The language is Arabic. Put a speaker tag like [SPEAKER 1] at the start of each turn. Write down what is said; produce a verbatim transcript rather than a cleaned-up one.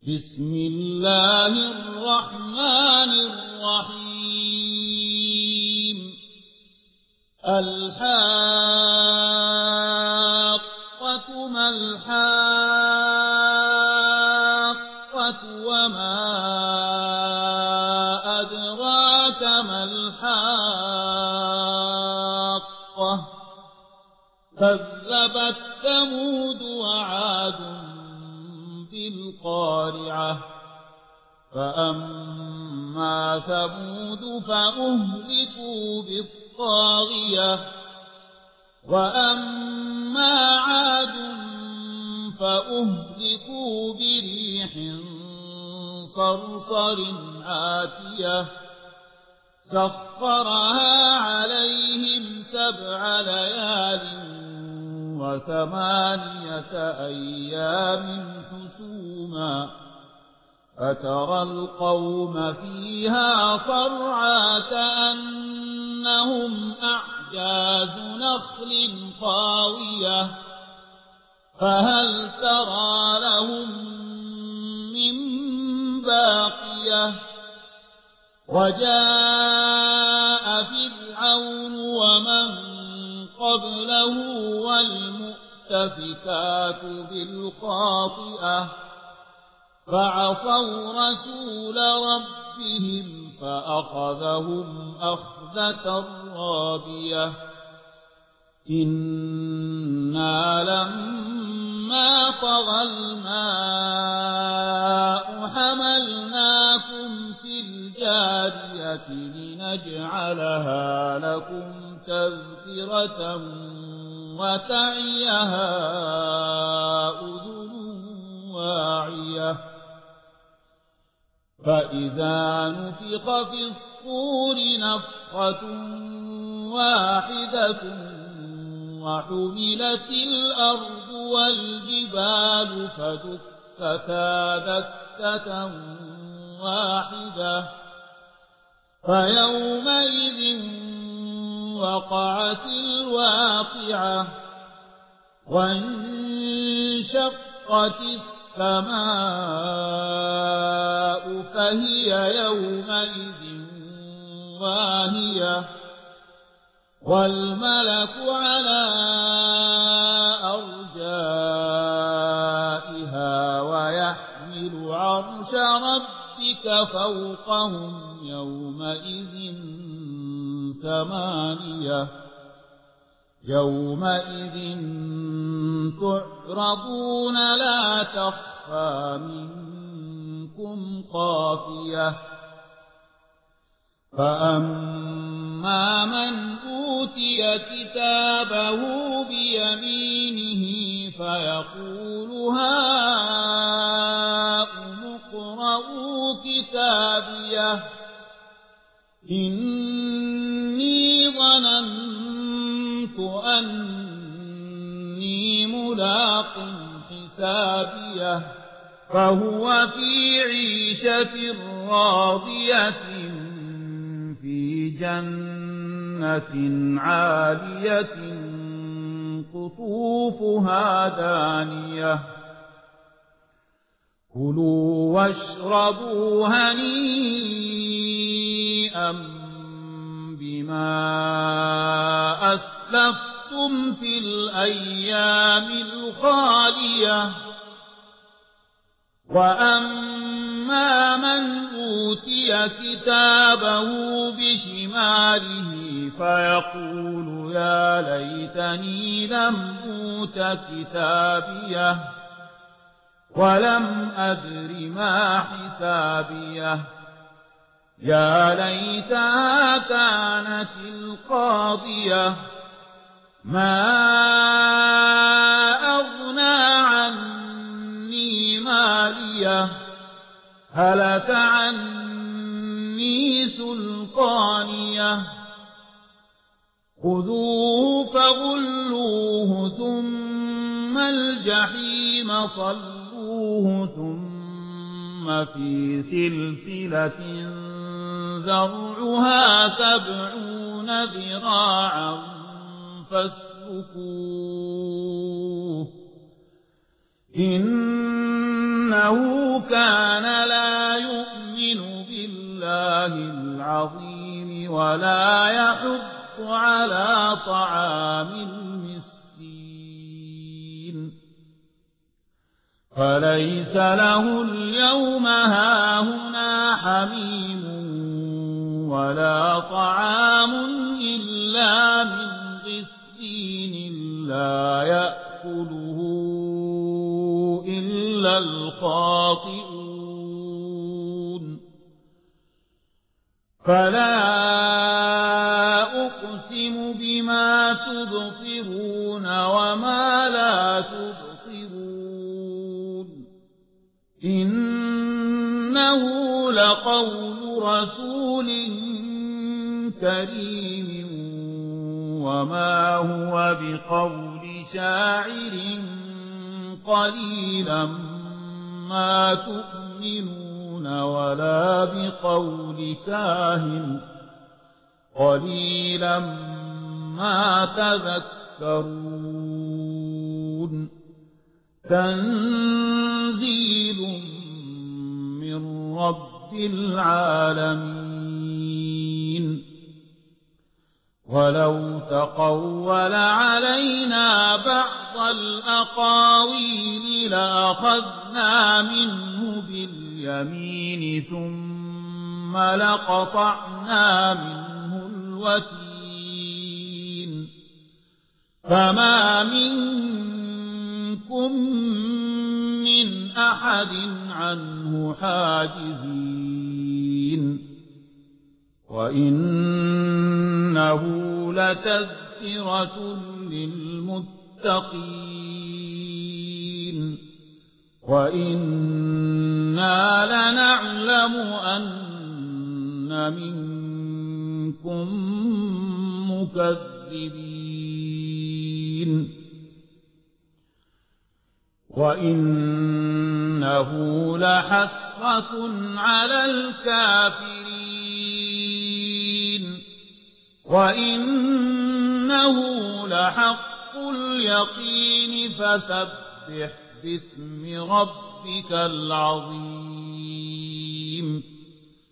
[SPEAKER 1] بسم الله الرحمن الرحيم الحاقة ما الحاقة وما أدراك ما الحاقة كذبت ثمود وعاد بالقارعة فأما ثمود فأهلكوا بالطاغية وأما عاد فأهلكوا بريح صرصر عاتية سخرها عليهم سبع ليال وثمانية أيام حسوما فترى القوم فيها صرعى كأنهم أعجاز نخل خاوية فهل ترى لهم من باقية وجاء فرعون ومن قبله والمؤتفكات بالخاطئة فعصوا رسول ربهم فأخذهم أخذة رابية إنا لما طغى الماء حملناكم في الجارية لنجعلها لكم تذكرة وتعيها أذن واعية فإذا نفخ في الصور نفخة واحدة وحملت الأرض والجبال فدكتا دكة واحدة فيومئذ وقعت الواقعة وانشقت السماء فهي يومئذ واهية والملك على أرجائها ويحمل عرش ربك فوقهم يومئذ ثمانية يومئذ تعرضون لا تخفى منكم خافية فأما من أوتي كتابه بيمينه فيقول هاؤم اقرءوا كتابيه إني ظننت أني ملاق حسابيه فهو في عيشة راضية في جنة عالية قطوفها دانية كلوا واشربوا هنيئا بما أسلفتم في الأيام الخالية وأما من أوتي كتابه بشماله فيقول يا ليتني لم أوت كتابيه ولم أدر ما حسابيه يا ليتها كانت القاضية ما أغنى عني ماليه هلك عني سلطانيه خذوه فغلوه ثم الجحيم صلوه ثم في سلسلة ذرعها سبعون ذراعا فاسلكوه إن إنه كان لا يؤمن بالله العظيم ولا يحض على طعام المسكين فليس له اليوم هاهنا حميم ولا طعام إلا من غسلين لا يأكله إلا الخاطئون فلا أقسم بما تبصرون وما لا تبصرون إنه لقول رسول كريم وما هو بقول شاعر قليلا ما تؤمنون ولا بقول كاهن قليلا ما تذكرون تنزيل من رب العالمين ولو تقول علينا بعض الأقاويل لأخذنا منه باليمين ثم لقطعنا منه الوتين فما منكم من أحد عنه حاجزين وإنه لتذكرة للمتقين وإنا لنعلم أن منكم مكذبين وإنه لحسرة على الكافرين وإنه لحق اليقين فسبح باسم ربك العظيم